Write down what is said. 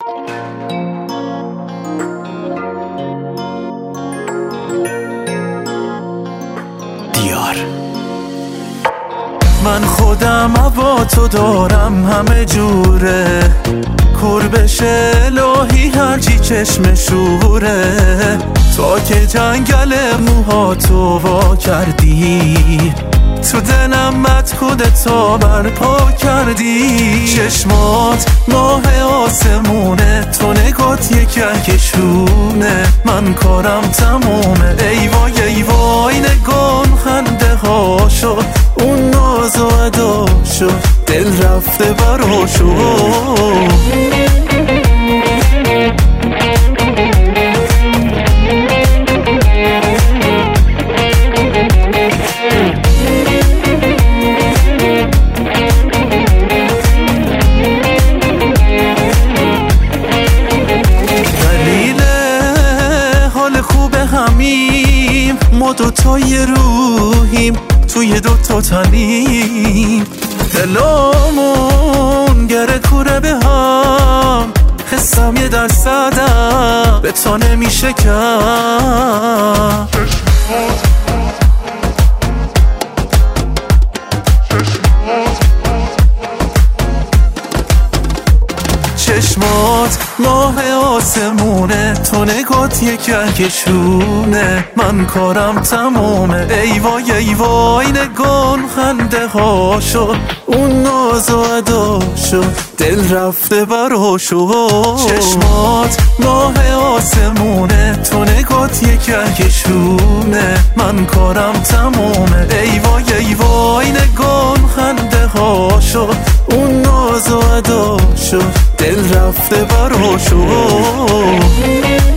دیار من خودم با تو دارم همه جوره، کور بشه الهی هرچی چشم شوره، تا که جنگل موهاتو وا کردی، تو دلم مدکودتا برپا کردی. چشمات ماه آسمونه، تو نگات یک کهکشونه، من کارم تمومه. ای وای ای وای نگام خنده هاشو، اون ناز و اداشو، دل رفته براشو. ما دوتای روحیم توی دوتا تنیم، دلامون گره کوره به هم، حسم یه درصدم به تا نمیشه کم. چشمات ماه آسمونه، تو نگات یک کهکشونه، من کارم تمومه. ای وای ای وای نگام خنده هاشو، اون ناز و اداشو، دل رفته براشو. چشمات ماه آسمونه، تو نگات یک کهکشونه، من کارم تمومه. ای وای ای وای نگام خنده هاشو، اون ناز و اداشو، دل رفته براشو.